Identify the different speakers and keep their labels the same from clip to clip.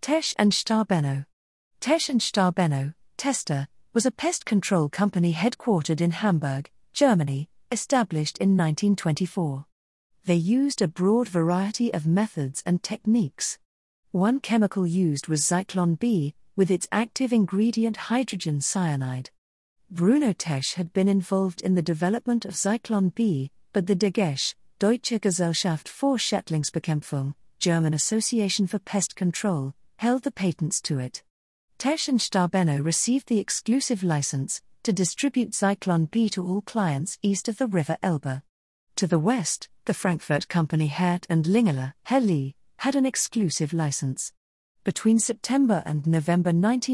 Speaker 1: Tesch and Stabeno. Tesch and Stabeno, Tester, was a pest control company headquartered in Hamburg, Germany, established in 1924. They used a broad variety of methods and techniques. One chemical used was Zyklon B, with its active ingredient hydrogen cyanide. Bruno Tesch had been involved in the development of Zyklon B, but the DGESH, Deutsche Gesellschaft für Schädlingsbekämpfung, German Association for Pest Control, held the patents to it. Tesch and Stabeno received the exclusive license to distribute Zyklon B to all clients east of the River Elbe. To the west, the Frankfurt company Hert and Lingeler Heli had an exclusive license. Between September and November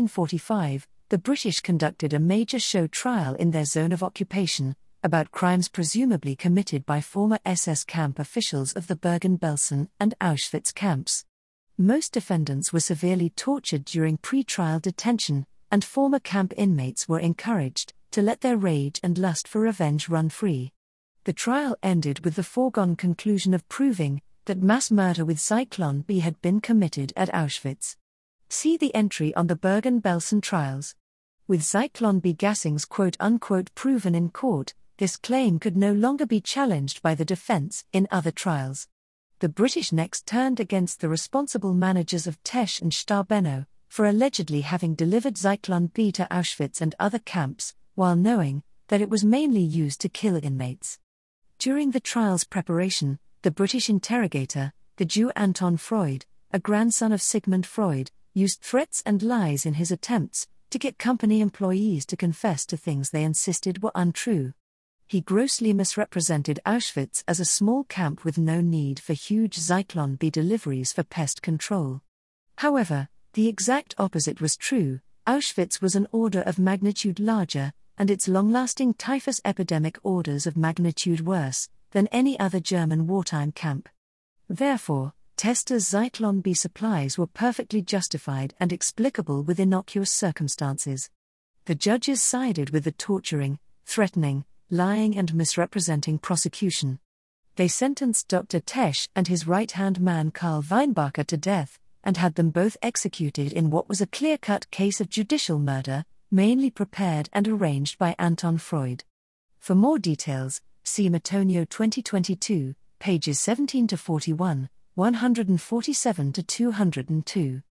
Speaker 1: 1945, the British conducted a major show trial in their zone of occupation, about crimes presumably committed by former SS camp officials of the Bergen-Belsen and Auschwitz camps. Most defendants were severely tortured during pre-trial detention, and former camp inmates were encouraged to let their rage and lust for revenge run free. The trial ended with the foregone conclusion of proving that mass murder with Zyklon B had been committed at Auschwitz. See the entry on the Bergen-Belsen trials. With Zyklon B gassings quote-unquote proven in court, this claim could no longer be challenged by the defense in other trials. The British next turned against the responsible managers of Tesch and Stabeno for allegedly having delivered Zyklon B to Auschwitz and other camps, while knowing that it was mainly used to kill inmates. During the trial's preparation, the British interrogator, the Jew Anton Freud, a grandson of Sigmund Freud, used threats and lies in his attempts to get company employees to confess to things they insisted were untrue. He grossly misrepresented Auschwitz as a small camp with no need for huge Zyklon B deliveries for pest control. However, the exact opposite was true. Auschwitz was an order of magnitude larger, and its long-lasting typhus epidemic orders of magnitude worse than any other German wartime camp. Therefore, Tester's Zyklon B supplies were perfectly justified and explicable with innocuous circumstances. The judges sided with the torturing, threatening, lying and misrepresenting prosecution. They sentenced Dr. Tesch and his right-hand man Karl Weinbacher to death, and had them both executed in what was a clear-cut case of judicial murder, mainly prepared and arranged by Anton Freud. For more details, see Matonio 2022, pages 17-41, 147-202.